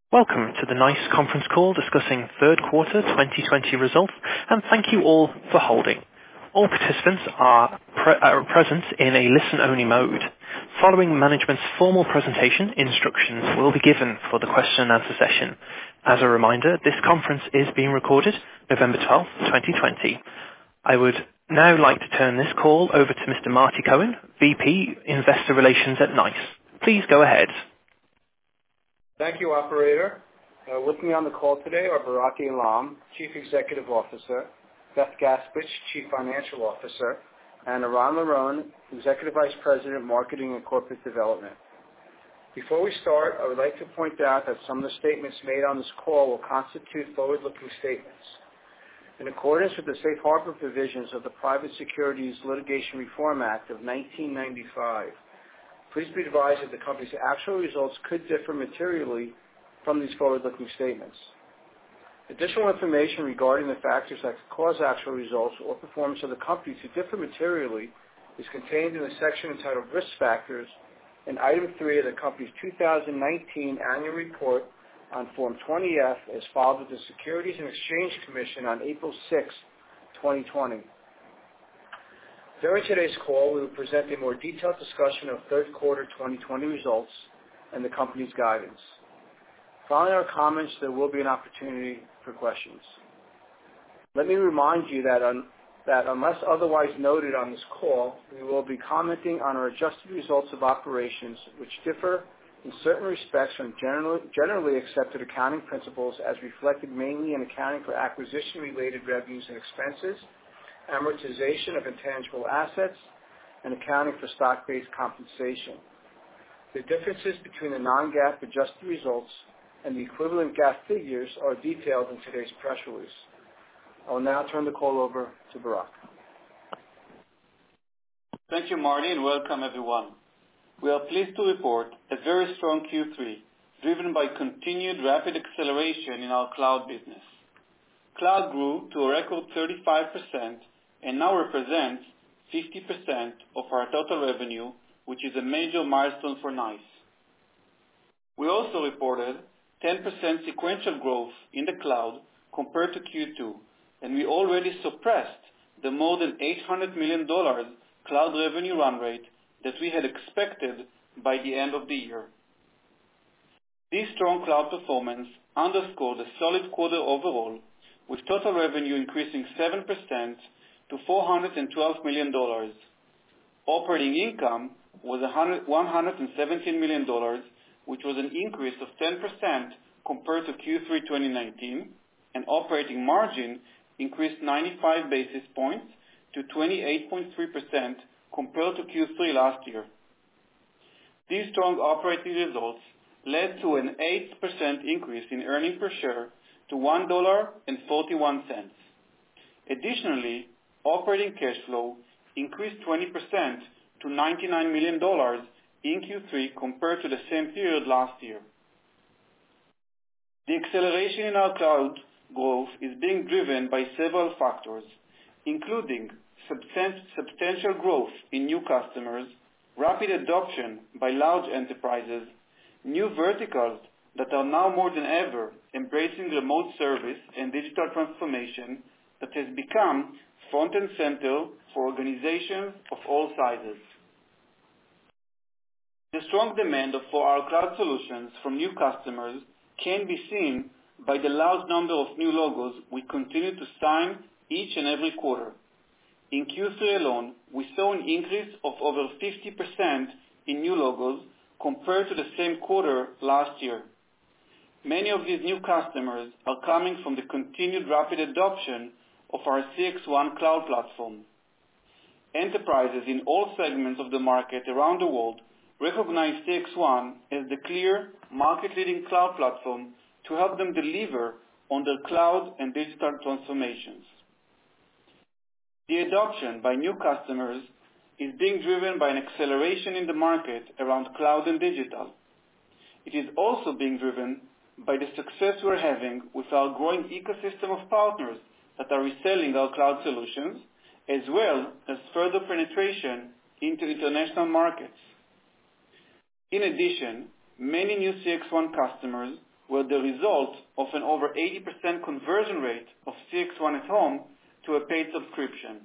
Welcome to the NICE conference call discussing third quarter 2020 results, and thank you all for holding. All participants are present in a listen-only mode. Following management's formal presentation, instructions will be given for the question and answer session. As a reminder, this conference is being recorded November 12th, 2020. I would now like to turn this call over to Mr. Marty Cohen, VP Investor Relations at NICE. Please go ahead. Thank you, operator. With me on the call today are Barak Eilam, Chief Executive Officer, Beth Gaspich, Chief Financial Officer, and Eran Liron, Executive Vice President, Marketing and Corporate Development. Before we start, I would like to point out that some of the statements made on this call will constitute forward-looking statements. In accordance with the Safe Harbor provisions of the Private Securities Litigation Reform Act of 1995, please be advised that the company's actual results could differ materially from these forward-looking statements. Additional information regarding the factors that could cause actual results or performance of the company to differ materially is contained in the section entitled Risk Factors in Item 3 of the company's 2019 Annual Report on Form 20-F as filed with the Securities and Exchange Commission on April 6, 2020. During today's call, we will present a more detailed discussion of third quarter 2020 results and the company's guidance. Following our comments, there will be an opportunity for questions. Let me remind you that unless otherwise noted on this call, we will be commenting on our adjusted results of operations, which differ in certain respects from generally accepted accounting principles as reflected mainly in accounting for acquisition-related revenues and expenses, amortization of intangible assets, and accounting for stock-based compensation. The differences between the non-GAAP adjusted results and the equivalent GAAP figures are detailed in today's press release. I will now turn the call over to Barak. Thank you, Marty, and welcome everyone. We are pleased to report a very strong Q3, driven by continued rapid acceleration in our cloud business. Cloud grew to a record 35% and now represents 50% of our total revenue, which is a major milestone for NICE. We also reported 10% sequential growth in the cloud compared to Q2, and we already surpassed the more than $800 million cloud revenue run rate that we had expected by the end of the year. This strong cloud performance underscored a solid quarter overall, with total revenue increasing 7% to $412 million. Operating income was $117 million, which was an increase of 10% compared to Q3 2019, and operating margin increased 95 basis points to 28.3% compared to Q3 last year. These strong operating results led to an 8% increase in earnings per share to $1.41. Additionally, operating cash flow increased 20% to $99 million in Q3 compared to the same period last year. The acceleration in our cloud growth is being driven by several factors, including substantial growth in new customers, rapid adoption by large enterprises, new verticals that are now more than ever embracing remote service and digital transformation that has become front and center for organizations of all sizes. The strong demand for our cloud solutions from new customers can be seen by the large number of new logos we continue to sign each and every quarter. In Q3 alone, we saw an increase of over 50% in new logos compared to the same quarter last year. Many of these new customers are coming from the continued rapid adoption of our CXone cloud platform. Enterprises in all segments of the market around the world recognize CXone as the clear market-leading cloud platform to help them deliver on their cloud and digital transformations. The adoption by new customers is being driven by an acceleration in the market around cloud and digital. It is also being driven by the success we're having with our growing ecosystem of partners that are reselling our cloud solutions, as well as further penetration into international markets. In addition, many new CXone customers were the result of an over 80% conversion rate of CXone at Home to a paid subscription.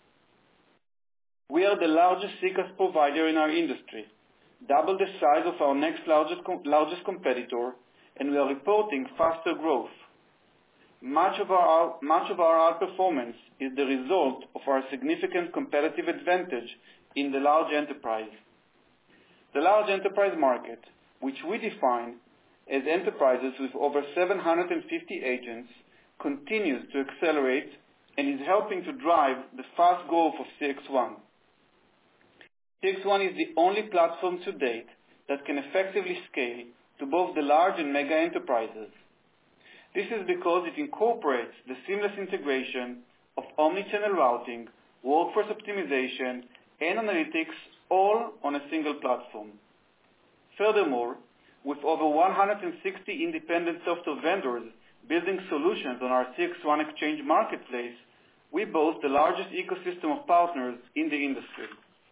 We are the largest CCaaS provider in our industry, double the size of our next largest competitor, and we are reporting faster growth. Much of our outperformance is the result of our significant competitive advantage in the large enterprise. The large enterprise market, which we define as enterprises with over 750 agents, continues to accelerate and is helping to drive the fast growth of CXone. CXone is the only platform to date that can effectively scale to both the large and mega enterprises. This is because it incorporates the seamless integration of omnichannel routing, workforce optimization, and analytics all on a single platform. Furthermore, with over 160 independent software vendors building solutions on our CXone Exchange marketplace, we boast the largest ecosystem of partners in the industry.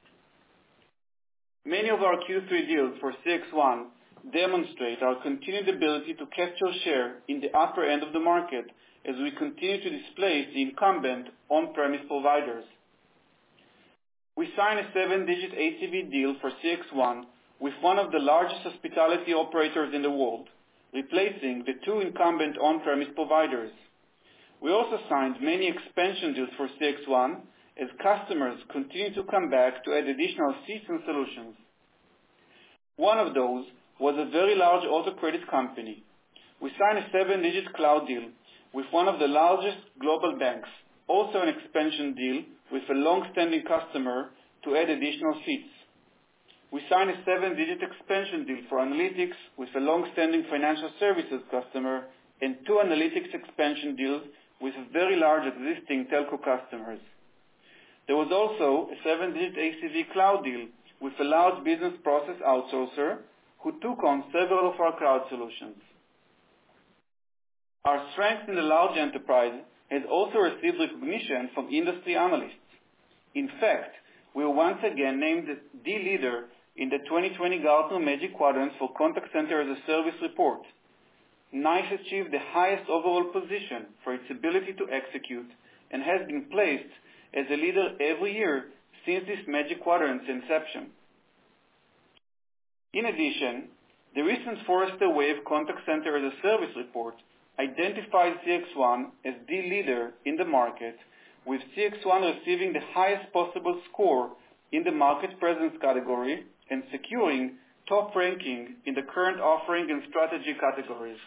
Many of our Q3 deals for CXone demonstrate our continued ability to capture share in the upper end of the market as we continue to displace the incumbent on-premise providers. We signed a 7-digit ACV deal for CXone with one of the largest hospitality operators in the world, replacing the 2 incumbent on-premise providers. We also signed many expansion deals for CXone as customers continue to come back to add additional seats and solutions. One of those was a very large auto credit company. We signed a 7-digit cloud deal with one of the largest global banks, also an expansion deal with a long-standing customer to add additional seats. We signed a 7-digit expansion deal for analytics with a long-standing financial services customer and 2 analytics expansion deals with very large existing telco customers. There was also a 7-digit ACV cloud deal with a large business process outsourcer who took on several of our cloud solutions. Our strength in the large enterprise has also received recognition from industry analysts. In fact, we were once again named the leader in the 2020 Gartner Magic Quadrant for Contact Center as a Service report. NICE achieved the highest overall position for its ability to execute and has been placed as a leader every year since this Magic Quadrant's inception. In addition, the recent Forrester Wave Contact Center as a Service report identified CXone as the leader in the market, with CXone receiving the highest possible score in the market presence category and securing top ranking in the current offering and strategy categories.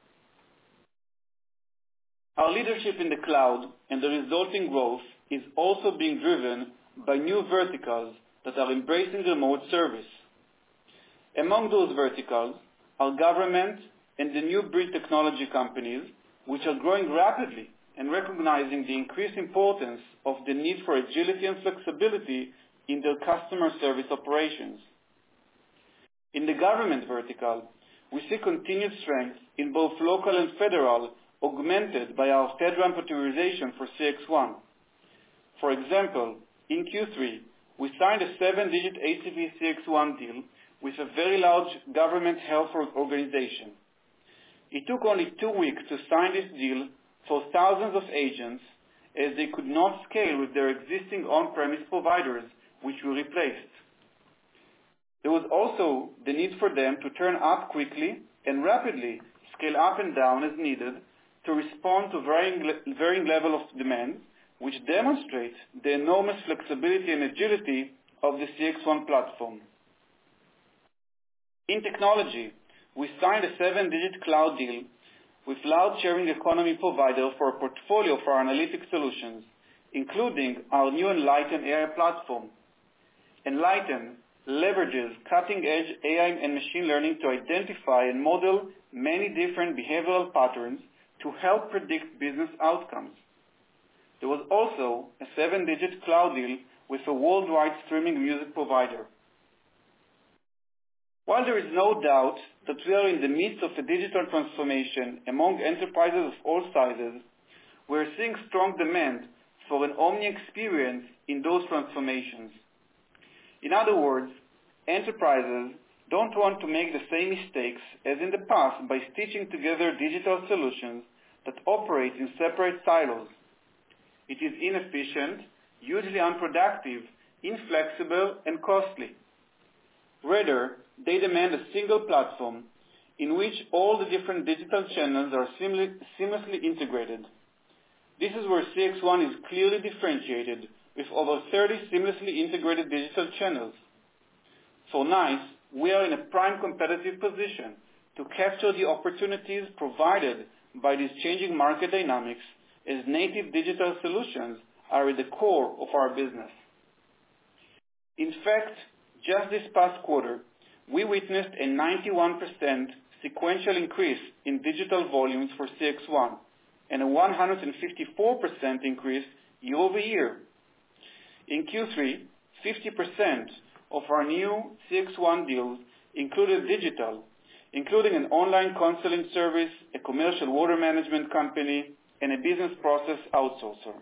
Our leadership in the cloud and the resulting growth is also being driven by new verticals that are embracing remote service. Among those verticals are government and the new breed technology companies, which are growing rapidly and recognizing the increased importance of the need for agility and flexibility in their customer service operations. In the government vertical, we see continued strength in both local and federal, augmented by our FedRAMP authorization for CXone. For example, in Q3, we signed a 7-digit ACV CXone deal with a very large government health organization. It took only 2 weeks to sign this deal for thousands of agents, as they could not scale with their existing on-premise providers, which we replaced. There was also the need for them to turn up quickly and rapidly scale up and down as needed to respond to varying level of demand, which demonstrates the enormous flexibility and agility of the CXone platform. In technology, we signed a 7-digit cloud deal with large sharing economy provider for a portfolio of our analytics solutions, including our new Enlighten AI platform. Enlighten leverages cutting-edge AI and machine learning to identify and model many different behavioral patterns to help predict business outcomes. There was also a 7-digit cloud deal with a worldwide streaming music provider. While there is no doubt that we are in the midst of a digital transformation among enterprises of all sizes, we are seeing strong demand for an omni experience in those transformations. In other words, enterprises don't want to make the same mistakes as in the past by stitching together digital solutions that operate in separate silos. It is inefficient, hugely unproductive, inflexible, and costly. Rather, they demand a single platform in which all the different digital channels are seamlessly integrated. This is where CXone is clearly differentiated with over 30 seamlessly integrated digital channels. For NICE, we are in a prime competitive position to capture the opportunities provided by these changing market dynamics, as native digital solutions are at the core of our business. In fact, just this past quarter, we witnessed a 91% sequential increase in digital volumes for CXone and a 154% increase year over year. In Q3, 50% of our new CXone deals included digital, including an online counseling service, a commercial water management company, and a business process outsourcer.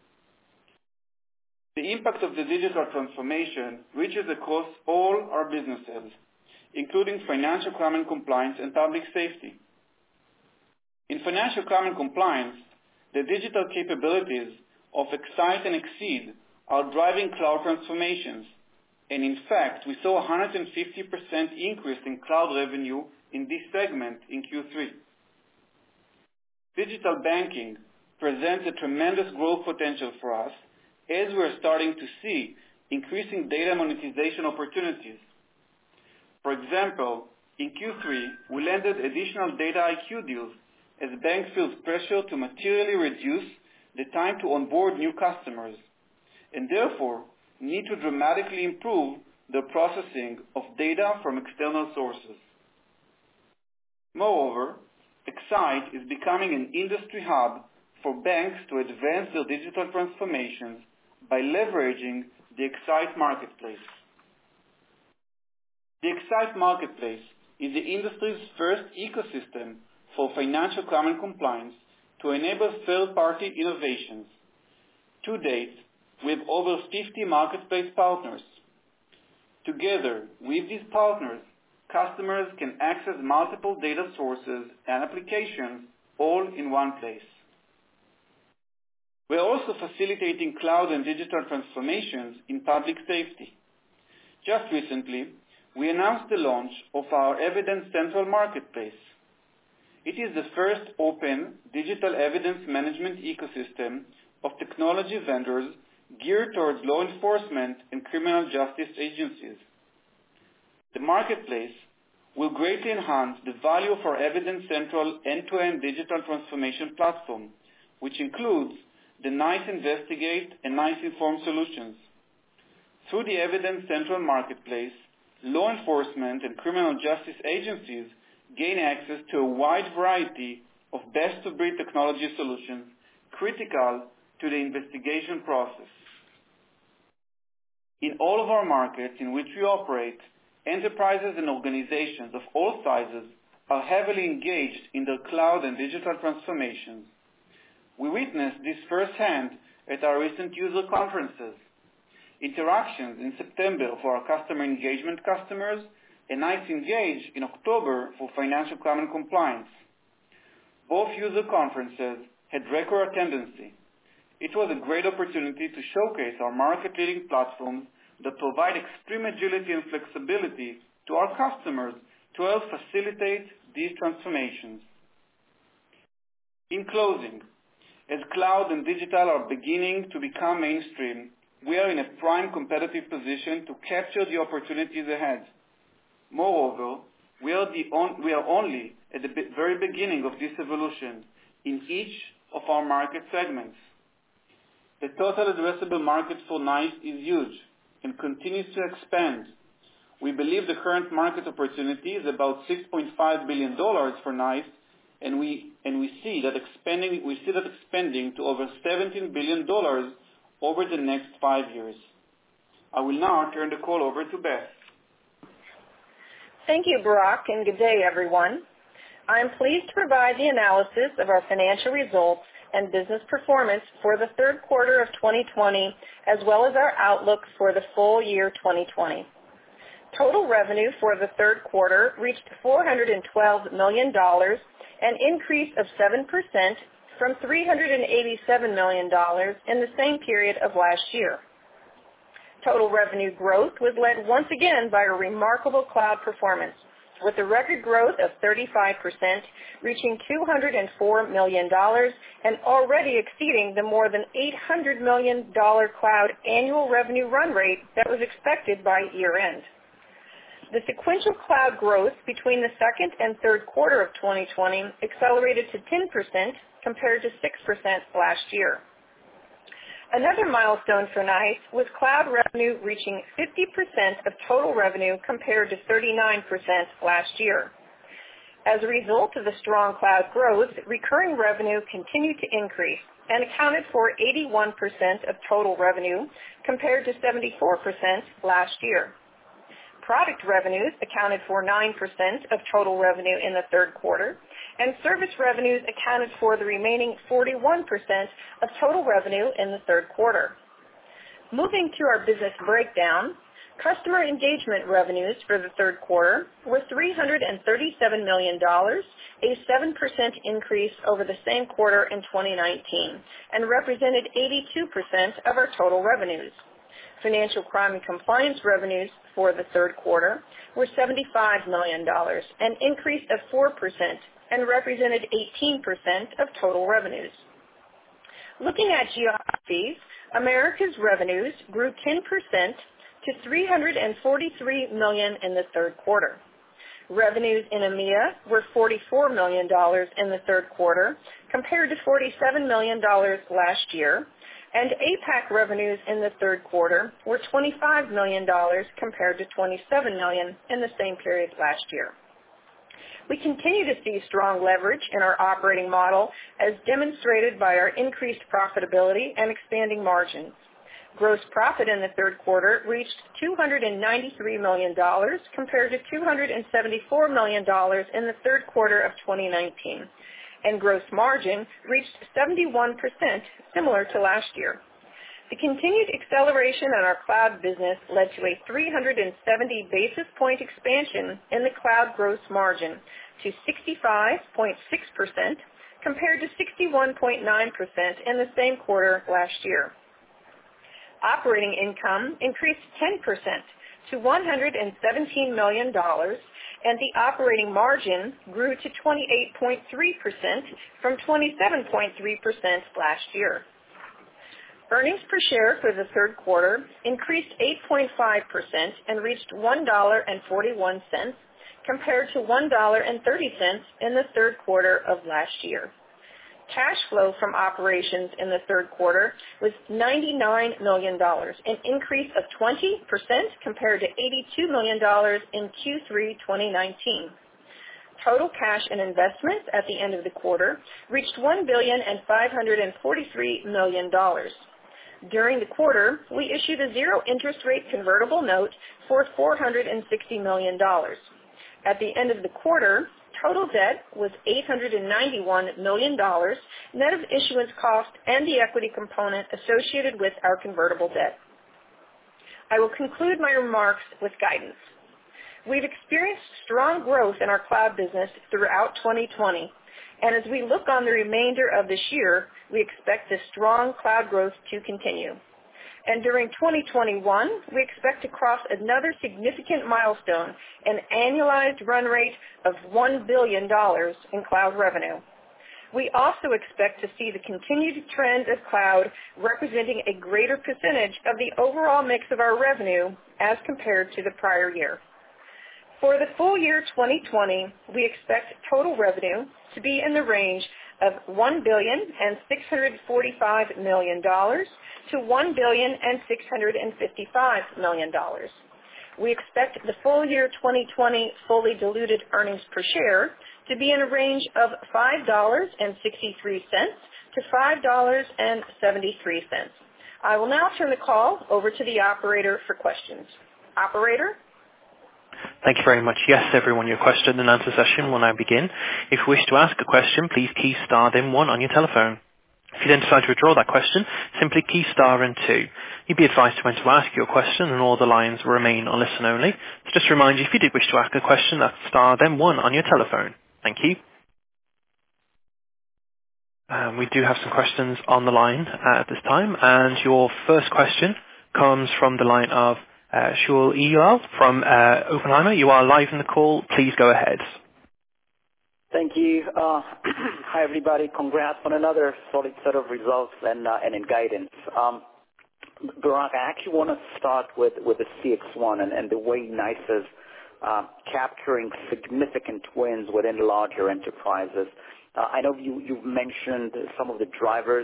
The impact of the digital transformation reaches across all our businesses, including financial crime and compliance and public safety. In financial crime and compliance, the digital capabilities of Excite and Exceed are driving cloud transformations, and in fact, we saw a 150% increase in cloud revenue in this segment in Q3. Digital banking presents a tremendous growth potential for us, as we're starting to see increasing data monetization opportunities. For example, in Q3, we landed additional Data IQ deals as banks feel pressure to materially reduce the time to onboard new customers, and therefore need to dramatically improve the processing of data from external sources. Moreover, Excite is becoming an industry hub for banks to advance their digital transformations by leveraging the Excite Marketplace. The Excite Marketplace is the industry's first ecosystem for financial crime and compliance to enable third-party innovations. To date, we have over 50 marketplace partners. Together with these partners, customers can access multiple data sources and applications all in one place. We are also facilitating cloud and digital transformations in public safety. Just recently, we announced the launch of our Evidence Central Marketplace. It is the first open digital evidence management ecosystem of technology vendors geared towards law enforcement and criminal justice agencies. The marketplace will greatly enhance the value of our Evidence Central end-to-end digital transformation platform, which includes the NICE Investigate and NICE Inform solutions. Through the Evidence Central Marketplace, law enforcement and criminal justice agencies gain access to a wide variety of best-of-breed technology solutions critical to the investigation process. In all of our markets in which we operate, enterprises and organizations of all sizes are heavily engaged in their cloud and digital transformations. We witnessed this firsthand at our recent user conferences, Interactions in September for our customer engagement customers, and NICE Engage in October for financial crime and compliance. Both user conferences had record attendance. It was a great opportunity to showcase our market-leading platforms that provide extreme agility and flexibility to our customers to help facilitate these transformations. In closing, as cloud and digital are beginning to become mainstream, we are in a prime competitive position to capture the opportunities ahead. Moreover, we are only at the very beginning of this evolution in each of our market segments. The total addressable market for NICE is huge and continues to expand. We believe the current market opportunity is about $6.5 billion for NICE, and we see that expanding to over $17 billion over the next 5 years. I will now turn the call over to Beth. Thank you, Barak, and good day, everyone. I am pleased to provide the analysis of our financial results and business performance for the third quarter of 2020, as well as our outlook for the full year 2020. Total revenue for the third quarter reached $412 million, an increase of 7% from $387 million in the same period of last year. Total revenue growth was led once again by a remarkable cloud performance, with a record growth of 35%, reaching $204 million and already exceeding the more than $800 million cloud annual revenue run rate that was expected by year-end. The sequential cloud growth between the second and third quarter of 2020 accelerated to 10% compared to 6% last year. Another milestone for NICE was cloud revenue reaching 50% of total revenue compared to 39% last year. As a result of the strong cloud growth, recurring revenue continued to increase and accounted for 81% of total revenue compared to 74% last year. Product revenues accounted for 9% of total revenue in the third quarter, and service revenues accounted for the remaining 41% of total revenue in the third quarter. Moving to our business breakdown, customer engagement revenues for the third quarter were $337 million, a 7% increase over the same quarter in 2019, and represented 82% of our total revenues. Financial crime and compliance revenues for the third quarter were $75 million, an increase of 4%, and represented 18% of total revenues. Looking at geographies, Americas revenues grew 10% to $343 million in the third quarter. Revenues in EMEA were $44 million in the third quarter compared to $47 million last year, and APAC revenues in the third quarter were $25 million compared to $27 million in the same period last year. We continue to see strong leverage in our operating model as demonstrated by our increased profitability and expanding margins. Gross profit in the third quarter reached $293 million compared to $274 million in the third quarter of 2019, and gross margin reached 71%, similar to last year. The continued acceleration in our cloud business led to a 370 basis point expansion in the cloud gross margin to 65.6% compared to 61.9% in the same quarter last year. Operating income increased 10% to $117 million, and the operating margin grew to 28.3% from 27.3% last year. Earnings per share for the third quarter increased 8.5% and reached $1.41 compared to $1.30 in the third quarter of last year. Cash flow from operations in the third quarter was $99 million, an increase of 20% compared to $82 million in Q3 2019. Total cash and investments at the end of the quarter reached $1,543 million. During the quarter, we issued a zero-interest rate convertible note for $460 million. At the end of the quarter, total debt was $891 million, net of issuance cost and the equity component associated with our convertible debt. I will conclude my remarks with guidance. We've experienced strong growth in our cloud business throughout 2020, and as we look on the remainder of this year, we expect this strong cloud growth to continue. And during 2021, we expect to cross another significant milestone, an annualized run rate of $1 billion in cloud revenue. We also expect to see the continued trend of cloud representing a greater percentage of the overall mix of our revenue as compared to the prior year. For the full year 2020, we expect total revenue to be in the range of $1,645 million to $1,655 million. We expect the full year 2020 fully diluted earnings per share to be in a range of $5.63 to $5.73. I will now turn the call over to the operator for questions. Operator? Thank you very much. Yes, everyone, your question and answer session will now begin. If you wish to ask a question, please key star then 1 on your telephone. If you then decide to withdraw that question, simply key star and 2. You'd be advised when to ask your question and all the lines will remain on listen only. So just to remind you, if you did wish to ask a question, that's star then 1 on your telephone. Thank you. We do have some questions on the line at this time, and your first question comes from the line of Shaul Eyal from Oppenheimer. You are live in the call. Please go ahead. Thank you. Hi, everybody. Congrats on another solid set of results and in guidance. Barak, I actually want to start with the CX1 and the way NICE is capturing significant wins within larger enterprises. I know you've mentioned some of the drivers.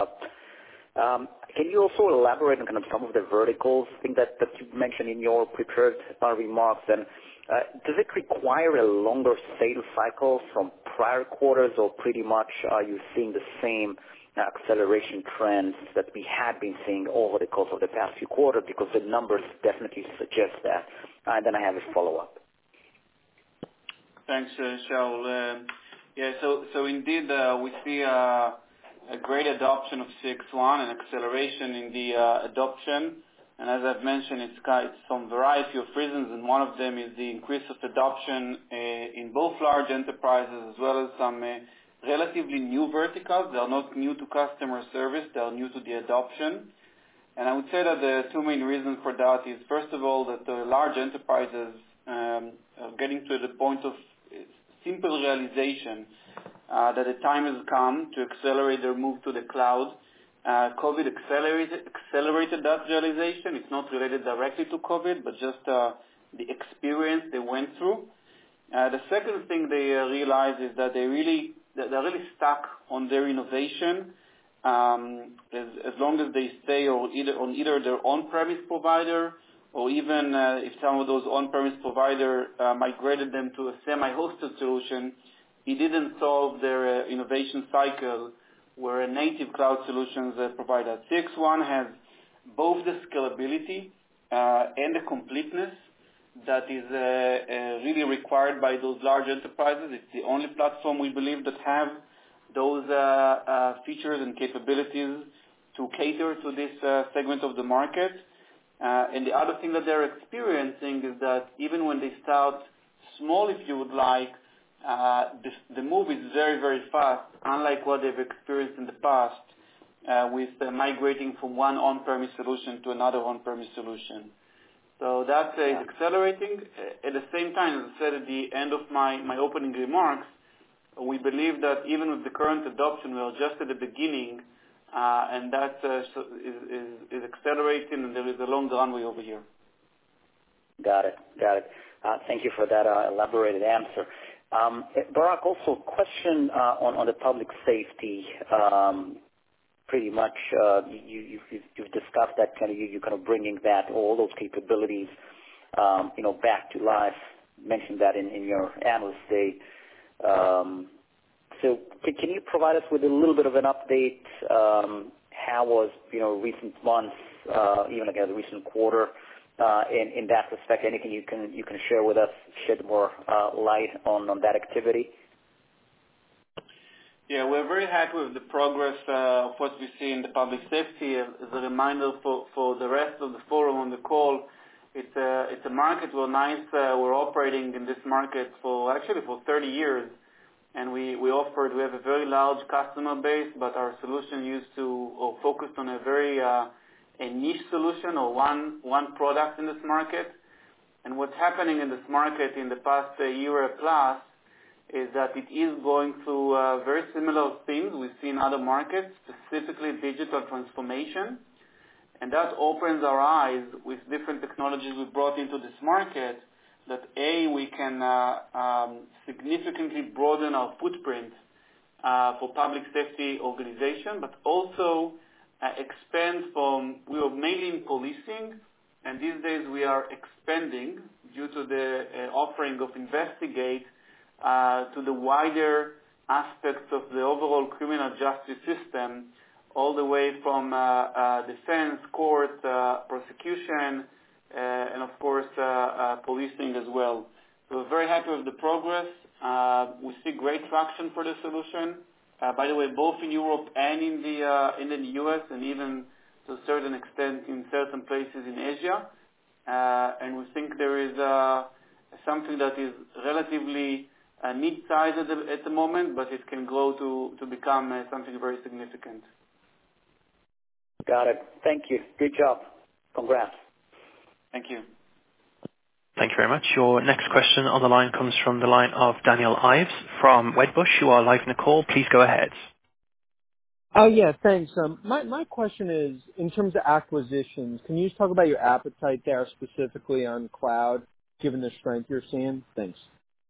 Can you also elaborate on kind of some of the verticals, I think that you mentioned in your prepared remarks? And does it require a longer sales cycle from prior quarters, or pretty much are you seeing the same acceleration trends that we had been seeing over the course of the past few quarters? Because the numbers definitely suggest that. And then I have a follow-up. Thanks, Shaul. So indeed, we see a great adoption of CX1 and acceleration in the adoption. And as I've mentioned, it's some variety of reasons, and one of them is the increase of adoption in both large enterprises as well as some relatively new verticals. They are not new to customer service. They are new to the adoption. And I would say that the two main reasons for that is, first of all, that the large enterprises are getting to the point of simple realization that the time has come to accelerate their move to the cloud. COVID accelerated that realization. It's not related directly to COVID, but just the experience they went through. The second thing they realize is that they're really stuck on their innovation as long as they stay on either their on-premise provider, or even if some of those on-premise provider migrated them to a semi-hosted solution, it didn't solve their innovation cycle where a native cloud solutions provide that. CX1 has both the scalability and the completeness that is really required by those large enterprises. It's the only platform we believe that have those features and capabilities to cater to this segment of the market. And the other thing that they're experiencing is that even when they start small, if you would like, the move is very, very fast, unlike what they've experienced in the past with migrating from one on-premise solution to another on-premise solution. So that is accelerating. At the same time, as I said at the end of my opening remarks, we believe that even with the current adoption, we are just at the beginning, and that is accelerating, and there is a long runway over here. Got it. Thank you for that elaborated answer. Barak, also a question on the public safety. Pretty much, you've discussed that you're kind of bringing all those capabilities, back to life. Mentioned that in your analyst day. So can you provide us with a little bit of an update? How was recent months, even again the recent quarter, in that respect? Anything you can share with us, shed more light on that activity? Yeah, we're very happy with the progress of what we see in the public safety. As a reminder for the rest of the forum on the call, it's a market where NICE we're operating in this market for 30 years, and we have a very large customer base, but our solution focused on a very a niche solution or one product in this market. And what's happening in this market in the past year plus is that it is going through very similar things we see in other markets, specifically digital transformation. And that opens our eyes with different technologies we brought into this market, that we can significantly broaden our footprint for public safety organization, but also expand we were mainly in policing, and these days we are expanding due to the offering of Investigate to the wider aspects of the overall criminal justice system, all the way from defense, court, prosecution, and of course policing as well. So we're very happy with the progress. We see great traction for the solution, by the way, both in Europe and in the US, and even to a certain extent in certain places in Asia. And we think there is something that is relatively mid-sized at the moment, but it can grow to become something very significant. Got it. Thank you. Good job. Congrats. Thank you. Thank you very much. Your next question on the line comes from the line of Daniel Ives from Wedbush. You are live in the call. Please go ahead. Oh, yeah, thanks. My question is, in terms of acquisitions, can you just talk about your appetite there specifically on cloud, given the strength you're seeing? Thanks.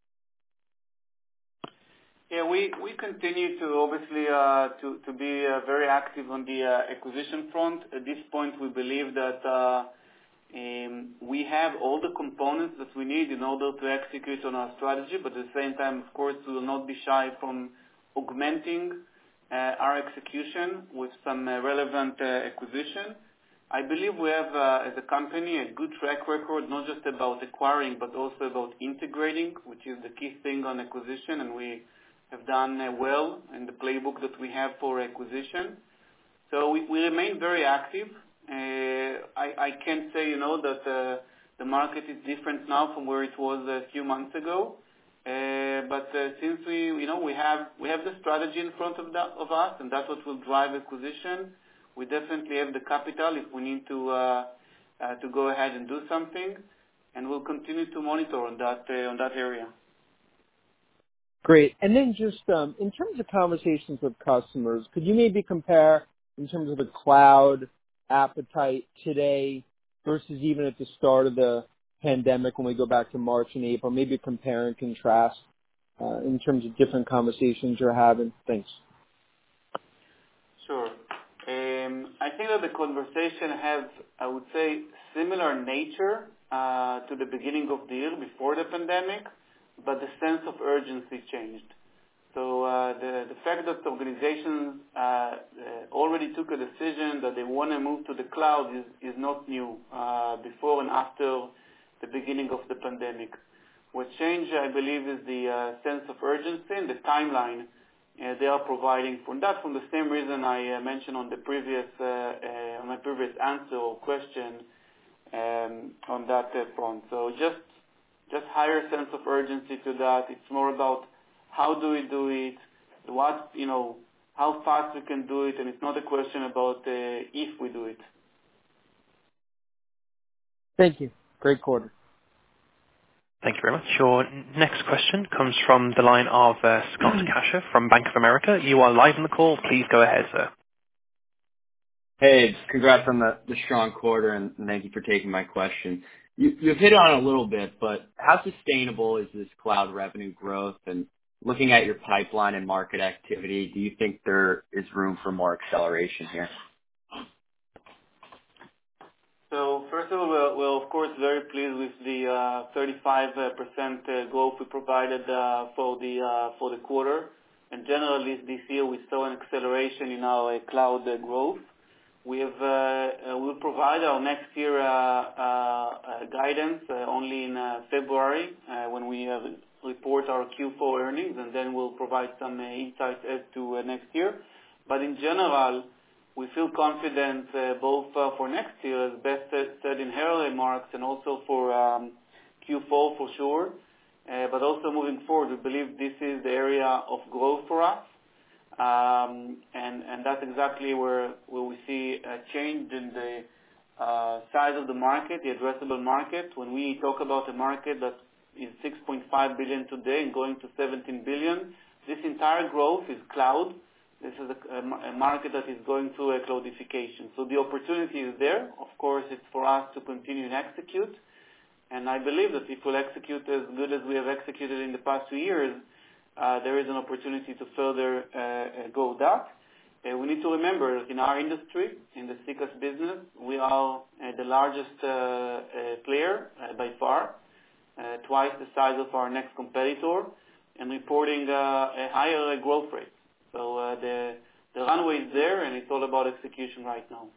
Yeah, we continue to obviously to be very active on the acquisition front. At this point, we believe that we have all the components that we need in order to execute on our strategy, but at the same time, of course, we will not be shy from augmenting our execution with some relevant acquisition. I believe we have, as a company, a good track record, not just about acquiring, but also about integrating, which is the key thing on acquisition, and we have done well in the playbook that we have for acquisition. So we remain very active. I can't say, that the market is different now from where it was a few months ago. But since we have the strategy in front of us, and that's what will drive acquisition, we definitely have the capital if we need to go ahead and do something, and we'll continue to monitor on that area. Great. And then just in terms of conversations with customers, could you maybe compare in terms of the cloud appetite today versus even at the start of the pandemic when we go back to March and April, maybe compare and contrast in terms of different conversations you're having? Thanks. Sure. I think that the conversation has, I would say, similar nature to the beginning of the year before the pandemic, but the sense of urgency changed. So the fact that organizations already took a decision that they want to move to the cloud is not new before and after the beginning of the pandemic. What changed, I believe, is the sense of urgency and the timeline they are providing from the same reason I mentioned on the previous on my previous answer or question on that front. So just higher sense of urgency to that. It's more about how do we do it, how fast we can do it, and it's not a question about if we do it. Thank you. Great quarter. Thank you very much. Your next question comes from the line of Scott Casher from Bank of America. You are live on the call. Please go ahead, sir. Hey, congrats on the strong quarter, and thank you for taking my question. You've hit on it a little bit, but how sustainable is this cloud revenue growth? And looking at your pipeline and market activity, do you think there is room for more acceleration here? So first of all, we're of course very pleased with the 35% growth we provided for the quarter. And generally this year we saw an acceleration in our cloud growth. We'll provide our next year guidance only in February when we report our Q4 earnings, and then we'll provide some insights as to next year. But in general, we feel confident both for next year, as Beth said in her remarks, and also for Q4 for sure. But also moving forward, we believe this is the area of growth for us. And that's exactly where we see a change in the size of the market, the addressable market. When we talk about a market that is 6.5 billion today and going to 17 billion, this entire growth is cloud. This is a market that is going through a cloudification. So the opportunity is there. Of course, it's for us to continue and execute. And I believe that if we'll execute as good as we have executed in the past 2 years, there is an opportunity to further go that. We need to remember that in our industry, in the CCaaS business, we are the largest player by far, twice the size of our next competitor, and reporting a higher growth rate. So the runway is there, and it's all about execution right now.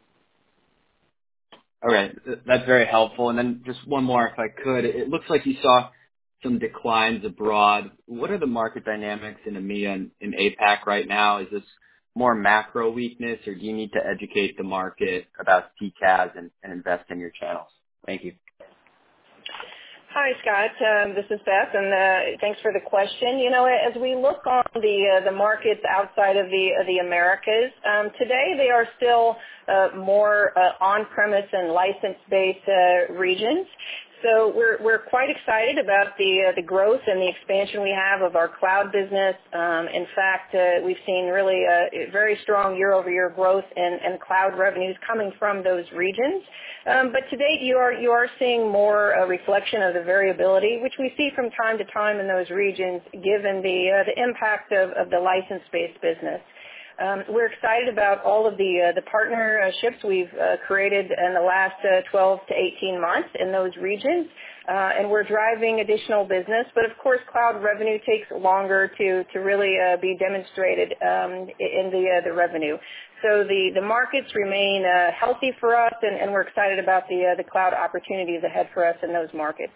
All right, that's very helpful. And then just one more, if I could. It looks like you saw some declines abroad. What are the market dynamics in EMEA and in APAC right now? Is this more macro weakness, or do you need to educate the market about CCaaS and invest in your channels? Thank you. Hi, Scott. This is Beth, and thanks for the question. You know, as we look on the markets outside of the Americas, today they are still more on-premise and license-based regions. So we're quite excited about the growth and the expansion we have of our cloud business. In fact, we've seen really a very strong year-over-year growth in cloud revenues coming from those regions. But to date, you are seeing more a reflection of the variability, which we see from time to time in those regions, given the impact of the license-based business. We're excited about all of the partnerships we've created in the last 12 to 18 months in those regions, and we're driving additional business. But of course, cloud revenue takes longer to really be demonstrated in the revenue. So the markets remain healthy for us, and we're excited about the cloud opportunities ahead for us in those markets.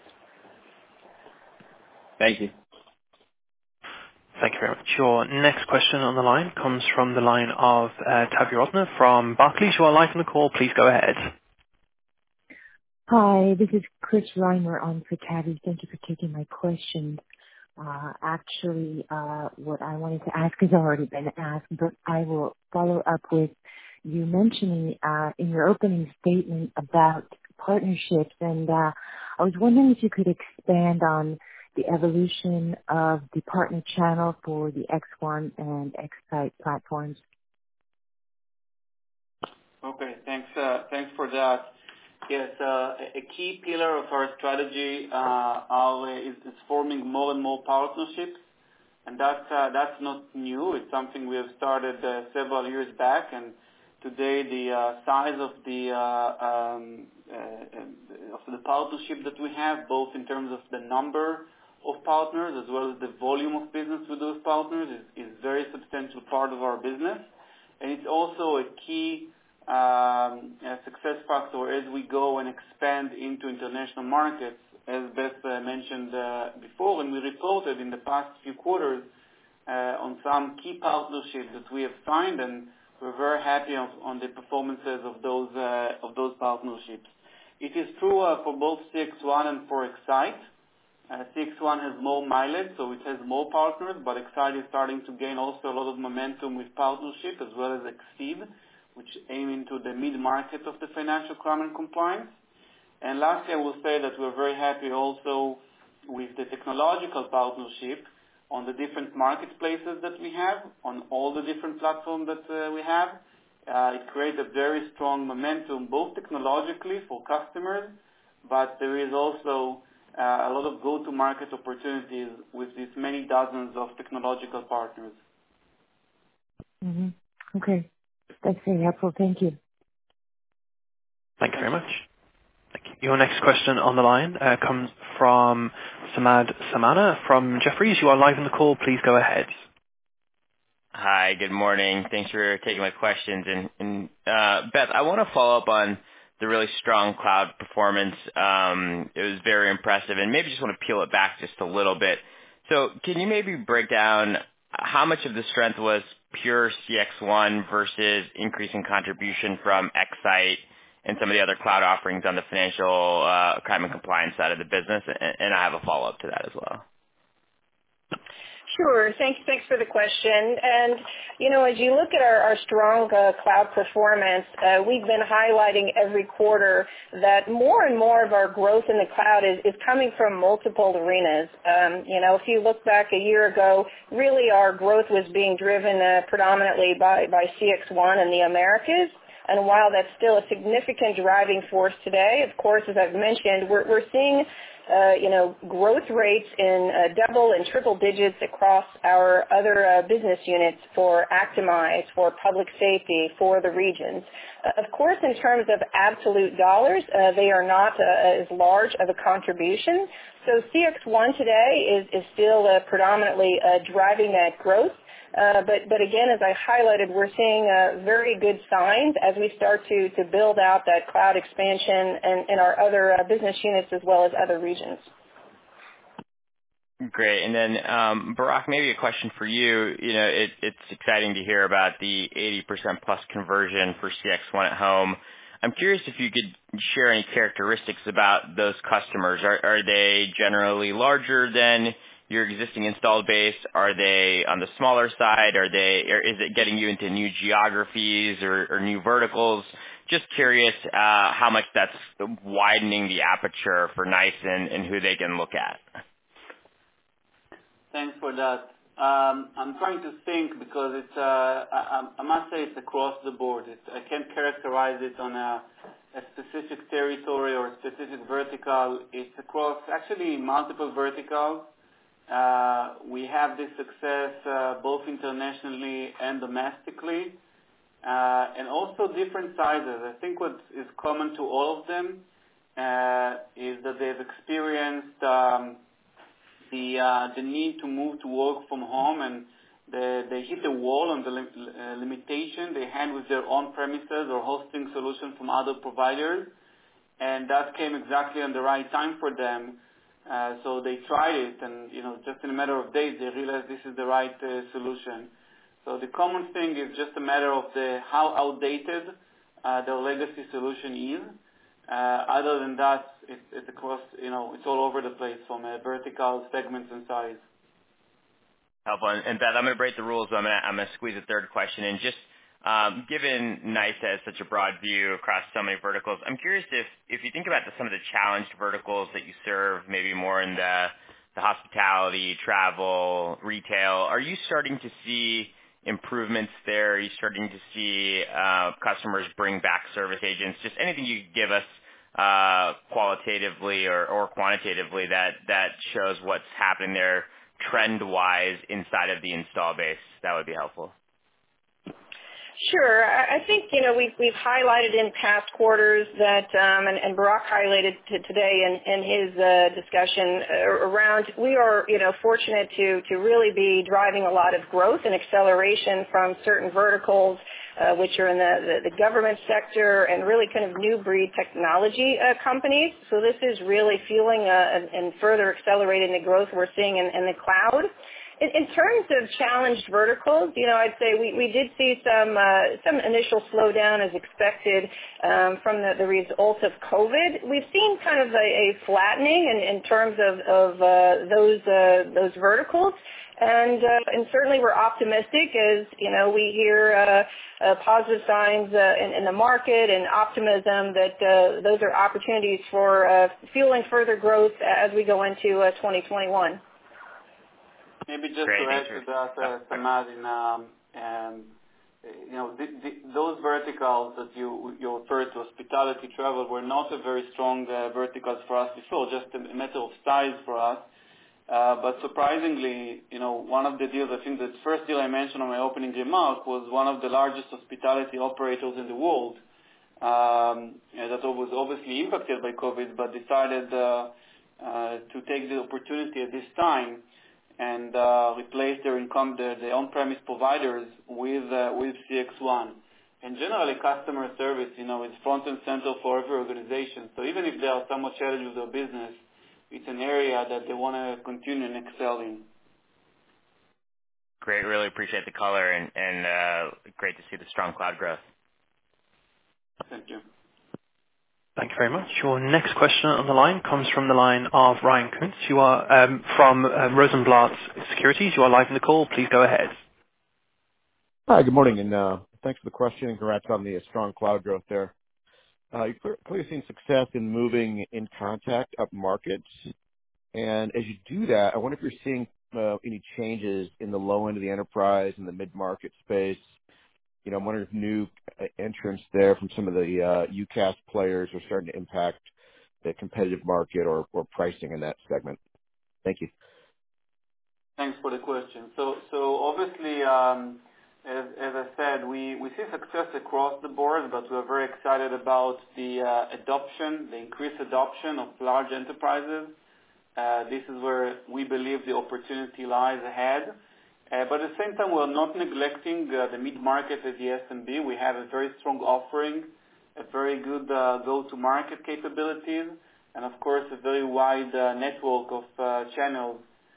Thank you. Thank you very much. Your next question on the line comes from the line of Tavy Rosner from Barclays. You are live on the call. Please go ahead. Hi, this is Chris Reimer on for Tavy. Thank you for taking my question. Actually, what I wanted to ask has already been asked, but I will follow up with you mentioning in your opening statement about partnerships, and I was wondering if you could expand on the evolution of the partner channel for the X1 and X-Sight platforms. Okay, thanks for that. Yes, a key pillar of our strategy is forming more and more partnerships, and that's not new. It's something we have started several years back, and today the size of the partnership that we have, both in terms of the number of partners as well as the volume of business with those partners, is very substantial part of our business, and it's also a key success factor as we go and expand into international markets, as Beth mentioned before, and we reported in the past few quarters on some key partnerships that we have signed, and we're very happy on the performances of those partnerships. It is true for both CX1 and for X-Sight. CX1 has more mileage, so it has more partners, but X-Sight is starting to gain also a lot of momentum with partnership, as well as Exceed, which aim into the mid-market of the financial crime and compliance. And lastly, I will say that we're very happy also with the technological partnership on the different marketplaces that we have, on all the different platforms that we have. It creates a very strong momentum, both technologically for customers, but there is also a lot of go-to-market opportunities with these many dozens of technological partners. Mm-hmm. Okay. That's very helpful. Thank you. Thank you very much. Thank you. Your next question on the line comes from Samad Samana from Jefferies. You are live on the call. Please go ahead. Hi, good morning. Thanks for taking my questions. And Beth, I want to follow up on the really strong cloud performance. It was very impressive, and maybe just want to peel it back just a little bit. So can you maybe break down how much of the strength was pure CX1 versus increasing contribution from X-Sight and some of the other cloud offerings on the financial crime and compliance side of the business? And I have a follow-up to that as well. Sure. Thanks for the question. And, you know, as you look at our strong cloud performance, we've been highlighting every quarter that more and more of our growth in the cloud is coming from multiple arenas. You know, if you look back a year ago, really our growth was being driven predominantly by CX1 in the Americas. And while that's still a significant driving force today, of course, as I've mentioned, we're seeing growth rates in double and triple digits across our other business units for Actimize, for public safety, for the regions. Of course, in terms of absolute dollars, they are not as large of a contribution. So CX1 today is still predominantly driving that growth. But again, as I highlighted, we're seeing very good signs as we start to build out that cloud expansion in our other business units as well as other regions. Great. And then, Barak, maybe a question for you. It's exciting to hear about the 80% plus conversion for CXone at Home. I'm curious if you could share any characteristics about those customers. Are they generally larger than your existing installed base? Are they on the smaller side? Or is it getting you into new geographies or new verticals? Just curious how much that's widening the aperture for NICE and who they can look at. Thanks for that. I'm trying to think because it's I must say it's across the board. I can't characterize it on a specific territory or a specific vertical. It's across actually multiple verticals. We have this success both internationally and domestically, and also different sizes. I think what is common to all of them is that they've experienced the need to move to work from home, and they hit a wall on the limitation they had with their on-premises or hosting solution from other providers, and that came exactly on the right time for them. So they tried it, and just in a matter of days, they realized this is the right solution. So the common thing is just a matter of how outdated their legacy solution is. Other than that, it's across, it's all over the place from vertical segments and size. Helpful. And Beth, I'm going to break the rules. I'm going to squeeze a third question in. Just given NICE has such a broad view across so many verticals, I'm curious if you think about some of the challenged verticals that you serve, maybe more in the hospitality, travel, retail, are you starting to see improvements there? Are you starting to see customers bring back service agents? Just anything you could give us qualitatively or quantitatively that shows what's happening there trend-wise inside of the install base, that would be helpful. Sure. I think, we've highlighted in past quarters that, and Barak highlighted today in his discussion around, we are, fortunate to really be driving a lot of growth and acceleration from certain verticals, which are in the government sector and really kind of new breed technology companies. So this is really fueling and further accelerating the growth we're seeing in the cloud. In terms of challenged verticals, I'd say we did see some initial slowdown as expected from the result of COVID. We've seen kind of a flattening in terms of those verticals. And certainly we're optimistic as, we hear positive signs in the market and optimism that those are opportunities for fueling further growth as we go into 2021. Maybe just to add to that, Samad, those verticals that you referred to, hospitality, travel, were not a very strong verticals for us before, just a matter of size for us. But surprisingly, one of the deals, I think the first deal I mentioned on my opening remark was one of the largest hospitality operators in the world that was obviously impacted by COVID, but decided to take the opportunity at this time and replace their on-premise providers with CXone. And generally, customer service, is front and center for every organization. So even if they are somewhat challenged with their business, it's an area that they want to continue and excel in. Great. Really appreciate the color and great to see the strong cloud growth. Thank you. Thank you very much. Your next question on the line comes from the line of Ryan Koontz. You are from Rosenblatt Securities. You are live in the call. Please go ahead. Hi, good morning, and thanks for the question, and congrats on the strong cloud growth there. You've clearly seen success in moving inContact up markets, and as you do that, I wonder if you're seeing any changes in the low end of the enterprise and the mid-market space. I'm wondering if new entrants there from some of the UCaaS players are starting to impact the competitive market or pricing in that segment. Thank you. Thanks for the question. So obviously, as I said, we see success across the board, but we're very excited about the increased adoption of large enterprises. This is where we believe the opportunity lies ahead. But at the same time, we're not neglecting the mid-market as the SMB. We have a very strong offering, a very good go-to-market capabilities, and of course, a very wide network of channels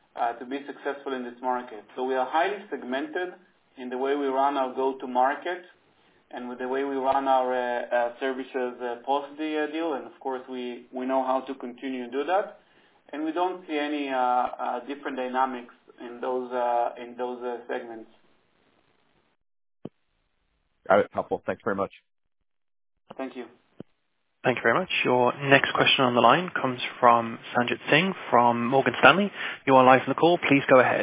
to be successful in this market. So we are highly segmented in the way we run our go-to-market and with the way we run our services post the deal. And of course, we know how to continue to do that. And we don't see any different dynamics in those segments. Got it. Helpful. Thanks very much. Thank you. Thank you very much. Your next question on the line comes from Sanjit Singh from Morgan Stanley. You are live on the call. Please go ahead.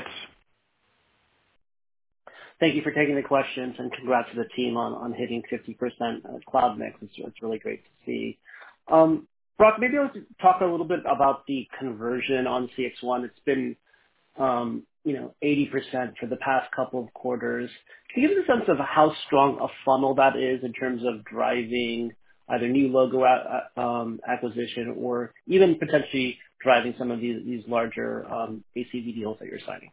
Thank you for taking the questions, and congrats to the team on hitting 50% cloud mix. It's really great to see. Barak, maybe I'll talk a little bit about the conversion on CXone. It's been 80% for the past couple of quarters. Can you give us a sense of how strong a funnel that is in terms of driving either new logo acquisition or even potentially driving some of these larger ACV deals that you're signing?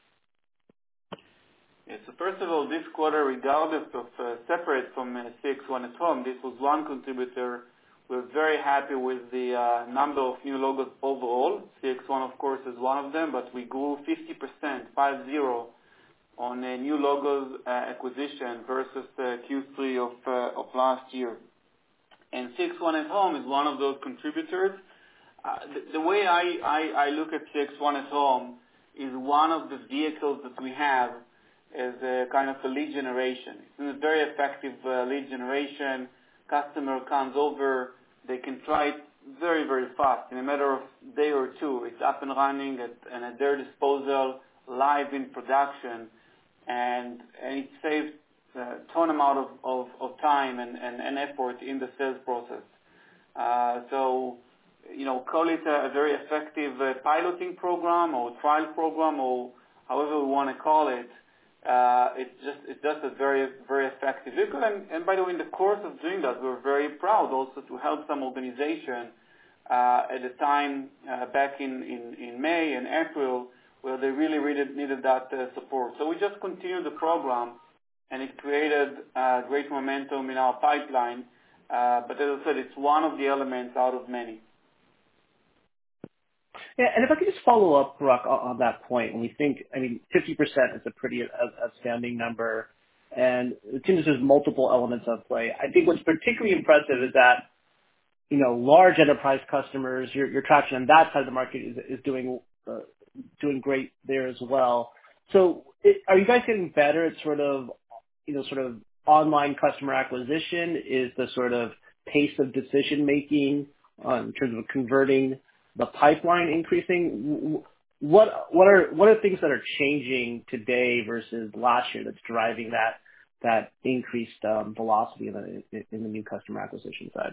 Yeah, so first of all, this quarter, regardless of separate from CXone@home, this was one contributor. We're very happy with the number of new logos overall. CXone, of course, is one of them, but we grew 50%, 50, on new logos acquisition versus Q3 of last year. And CXone@home is one of those contributors. The way I look at CXone@home is one of the vehicles that we have as a kind of a lead generation. It's a very effective lead generation. Customer comes over, they can try it very, very fast. In a matter of a day or two, it's up and running and at their disposal, live in production, and it saves a ton amount of time and effort in the sales process. So, call it a very effective piloting program or trial program or however we want to call it. It's just a very, very effective vehicle. And by the way, in the course of doing that, we're very proud also to help some organization at the time back in May and April where they really needed that support. So we just continued the program, and it created great momentum in our pipeline. But as I said, it's one of the elements out of many. Yeah, and if I could just follow up, Barak, on that point, when we think, 50% is a pretty outstanding number, and it seems there's multiple elements at play. I think what's particularly impressive is that, large enterprise customers, your traction on that side of the market is doing great there as well. So are you guys getting better at sort of online customer acquisition? Is the sort of pace of decision making in terms of converting the pipeline increasing? What are things that are changing today versus last year that's driving that increased velocity in the new customer acquisition side?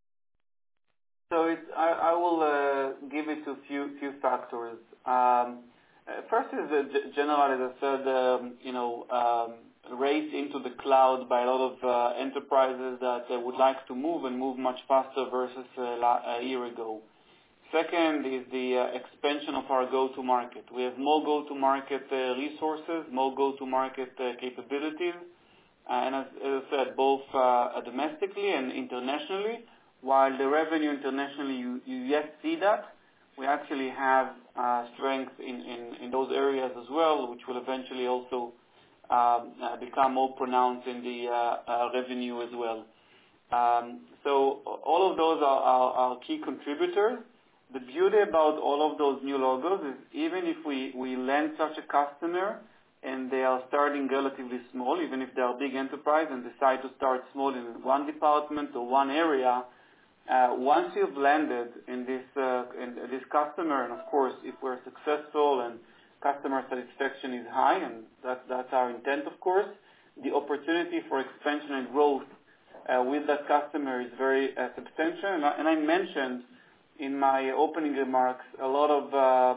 So I will give it a few factors. First is the general, as I said, race into the cloud by a lot of enterprises that would like to move much faster versus a year ago. Second is the expansion of our go-to-market. We have more go-to-market resources, more go-to-market capabilities, and as I said, both domestically and internationally. While the revenue internationally, you yet see that, we actually have strength in those areas as well, which will eventually also become more pronounced in the revenue as well. So all of those are key contributors. The beauty about all of those new logos is even if we land such a customer and they are starting relatively small, even if they are big enterprise and decide to start small in one department or one area, once you've landed in this customer, and of course, if we're successful and customer satisfaction is high, and that's our intent, of course, the opportunity for expansion and growth with that customer is very substantial. And I mentioned in my opening remarks a lot of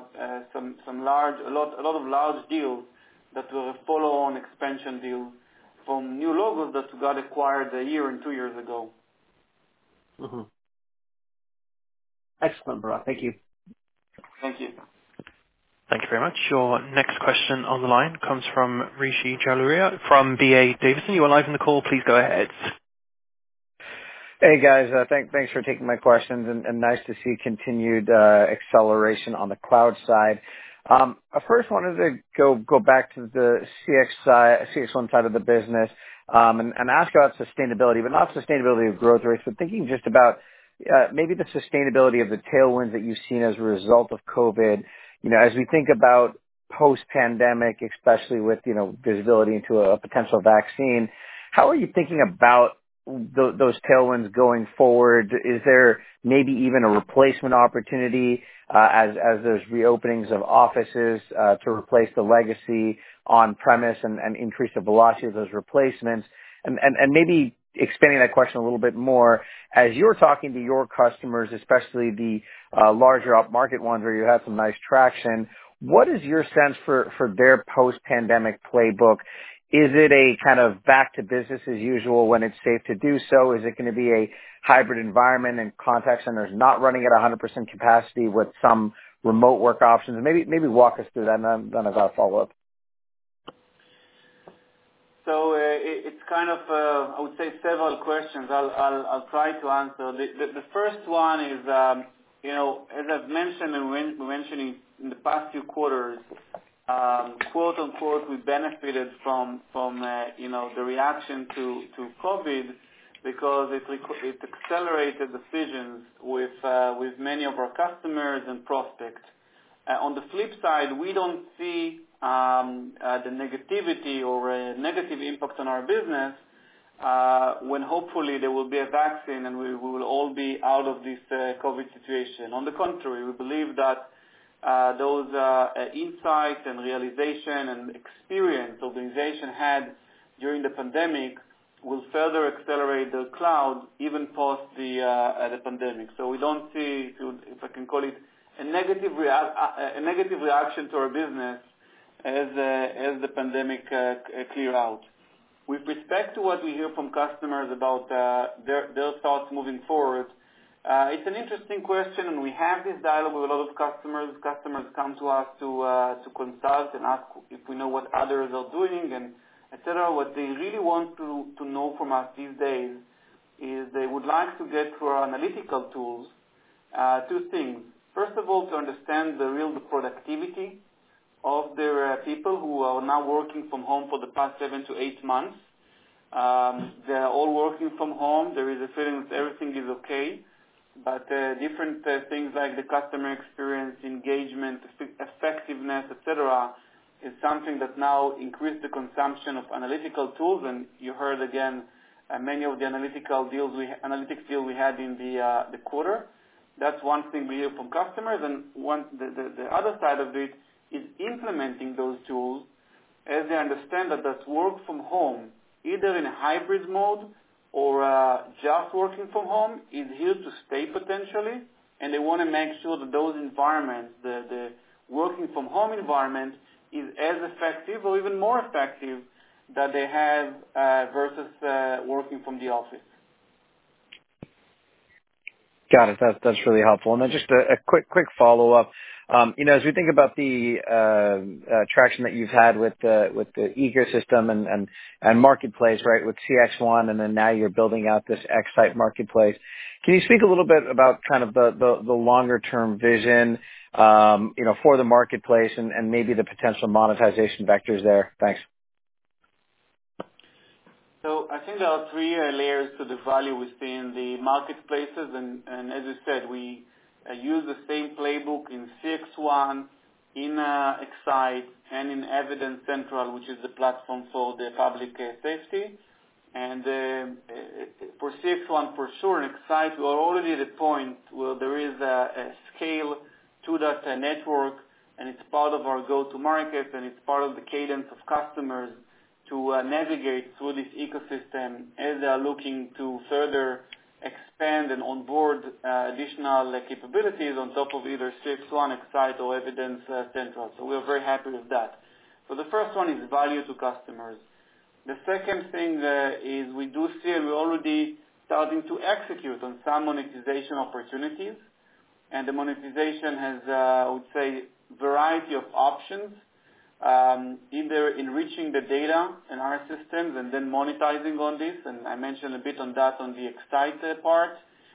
large deals that were a follow-on expansion deals from new logos that got acquired a year and 2 years ago. Mm-hmm. Excellent, Barak. Thank you. Thank you. Thank you very much. Your next question on the line comes from Rishi Jaluria from BA Davidson. You are live in the call. Please go ahead. Hey guys, thanks for taking my questions, and nice to see continued acceleration on the cloud side. I first wanted to go back to the CX1 side of the business and ask about sustainability, but not sustainability of growth rates, but thinking just about maybe the sustainability of the tailwinds that you've seen as a result of COVID. As we think about post-pandemic, especially with, visibility into a potential vaccine, how are you thinking about those tailwinds going forward? Is there maybe even a replacement opportunity as there's reopenings of offices to replace the legacy on-premise and increase the velocity of those replacements? And maybe expanding that question a little bit more, as you're talking to your customers, especially the larger upmarket ones where you have some nice traction, what is your sense for their post-pandemic playbook? Is it a kind of back to business as usual when it's safe to do so? Is it going to be a hybrid environment and contact centers not running at 100% capacity with some remote work options? Maybe walk us through that, and then I've got a follow-up. So it's kind of, I would say, several questions. I'll try to answer. The first one is, as I've mentioned and we're mentioning in the past few quarters, quote unquote, we benefited from the reaction to COVID because it accelerated decisions with many of our customers and prospects. On the flip side, we don't see the negativity or a negative impact on our business when hopefully there will be a vaccine and we will all be out of this COVID situation. On the contrary, we believe that those insights and realization and experience organization had during the pandemic will further accelerate the cloud even post the pandemic. So we don't see, if I can call it, a negative reaction to our business as the pandemic clear out. With respect to what we hear from customers about their thoughts moving forward, it's an interesting question, and we have this dialogue with a lot of customers. Customers come to us to consult and ask if we know what others are doing and etc. What they really want to know from us these days is they would like to get through our analytical tools two things. First of all, to understand the real productivity of their people who are now working from home for the past 7 to 8 months. They're all working from home. There is a feeling that everything is okay. But different things like the customer experience, engagement, effectiveness, etc., is something that now increased the consumption of analytical tools. And you heard again many of the analytics deals we had in the quarter. That's one thing we hear from customers. And the other side of it is implementing those tools as they understand that that's work from home, either in a hybrid mode or just working from home, is here to stay potentially, and they want to make sure that those environments, the working from home environment, is as effective or even more effective that they have versus working from the office. Got it. That's really helpful. And then just a quick follow-up. As we think about the traction that you've had with the ecosystem and marketplace, right, with CX1, and then now you're building out this X-Site marketplace. Can you speak a little bit about kind of the longer term vision, for the marketplace and maybe the potential monetization vectors there? Thanks. So I think there are three layers to the value we see in the marketplaces, and as you said, we use the same playbook in CX1, in X-Site, and in Evidence Central, which is the platform for the public safety. And for CX1 for sure, in X-Site, we are already at a point where there is a scale to that network, and it's part of our go-to-market, and it's part of the cadence of customers to navigate through this ecosystem as they are looking to further expand and onboard additional capabilities on top of either CX1, X-Site, or Evidence Central. So we are very happy with that. So the first one is value to customers. The second thing is we do see, and we're already starting to execute on some monetization opportunities. And the monetization has, I would say, variety of options. Either enriching the data in our systems and then monetizing on this, and I mentioned a bit on that on the X-Site part,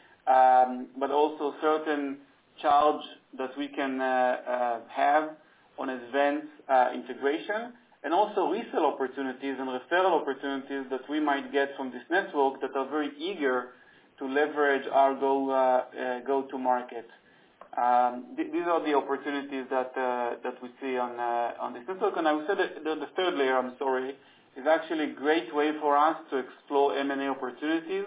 but also certain charge that we can have on advanced integration, and also resale opportunities and referral opportunities that we might get from this network that are very eager to leverage our go-to-market. These are the opportunities that we see on this network. And I would say that the third layer, is actually a great way for us to explore M&A opportunities.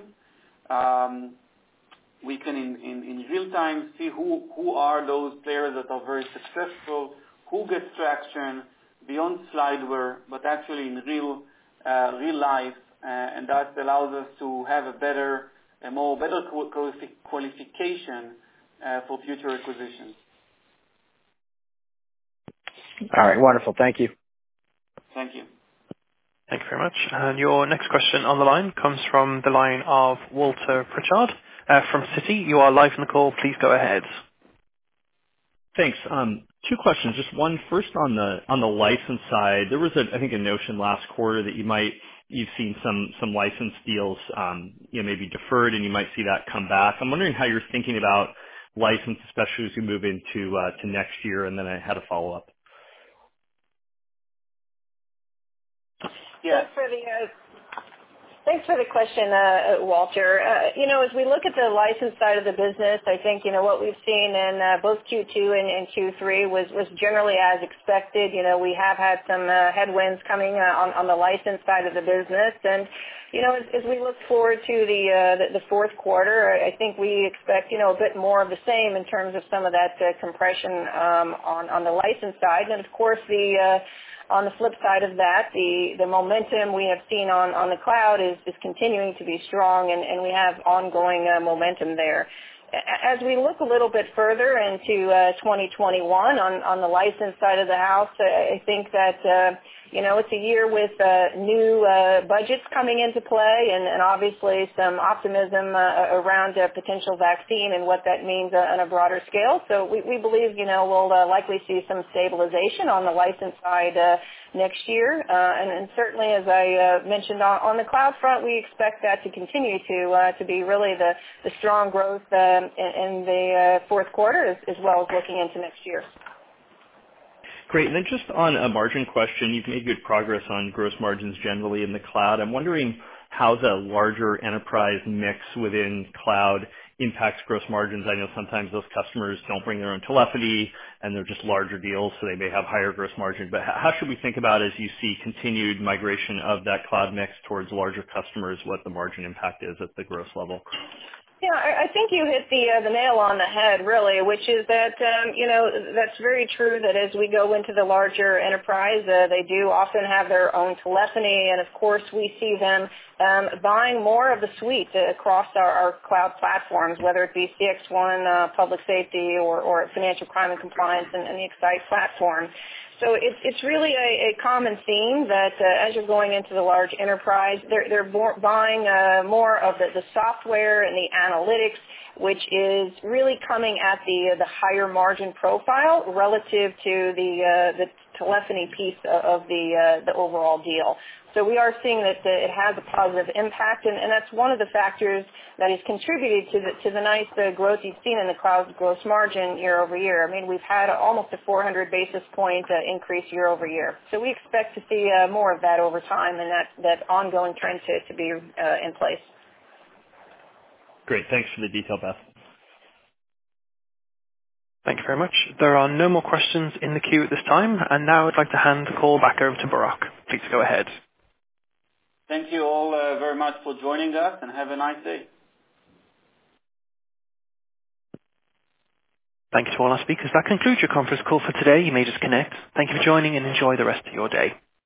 We can in real time see who are those players that are very successful, who gets traction beyond slideware, but actually in real life, and that allows us to have a better qualification for future acquisitions. All right, wonderful. Thank you. Thank you. Thank you very much. And your next question on the line comes from the line of Walter Pritchard from Citi. You are live in the call. Please go ahead. Thanks. Two questions. Just one first on the license side. There was I think a notion last quarter that you've seen some license deals maybe deferred, and you might see that come back. I'm wondering how you're thinking about license, especially as we move into to next year, and then I had a follow-up. Yeah. Thanks for the question, Walter. As we look at the license side of the business, I think, what we've seen in both Q2 and Q3 was generally as expected. We have had some headwinds coming on the license side of the business. And, as we look forward to the fourth quarter, I think we expect, a bit more of the same in terms of some of that compression on the license side. And, of course, on the flip side of that, the momentum we have seen on the cloud is continuing to be strong, and we have ongoing momentum there. As we look a little bit further into 2021 on the license side of the house, I think that it's a year with new budgets coming into play, and obviously some optimism around a potential vaccine and what that means on a broader scale. So we believe we'll likely see some stabilization on the license side next year, and certainly, as I mentioned on the cloud front, we expect that to continue to be really the strong growth in the fourth quarter as well as looking into next year. Great. And then just on a margin question, you've made good progress on gross margins generally in the cloud. I'm wondering how the larger enterprise mix within cloud impacts gross margins. I know sometimes those customers don't bring their own telephony, and they're just larger deals, so they may have higher gross margin. But how should we think about, as you see continued migration of that cloud mix towards larger customers, what the margin impact is at the gross level? Yeah, I think you hit the nail on the head, really, which is that, that's very true that as we go into the larger enterprise, they do often have their own telephony, and of course we see them buying more of the suite across our cloud platforms, whether it be CXone, public safety, or financial crime and compliance and the X-Sight platform. So it's really a common theme that as you're going into the large enterprise, they're buying more of the software and the analytics, which is really coming at the higher margin profile relative to the telephony piece of the overall deal. So we are seeing that it has a positive impact, and that's one of the factors that has contributed to the nice growth you've seen in the cloud gross margin year over year. I mean, we've had almost a 400 basis point increase year over year. So we expect to see more of that over time, and that ongoing trend to be in place. Great. Thanks for the detail, Beth. Thank you very much. There are no more questions in the queue at this time, and now I'd like to hand the call back over to Barak. Please go ahead. Thank you all very much for joining us, and have a nice day. Thank you to all our speakers. That concludes your conference call for today. You may disconnect. Thank you for joining, and enjoy the rest of your day.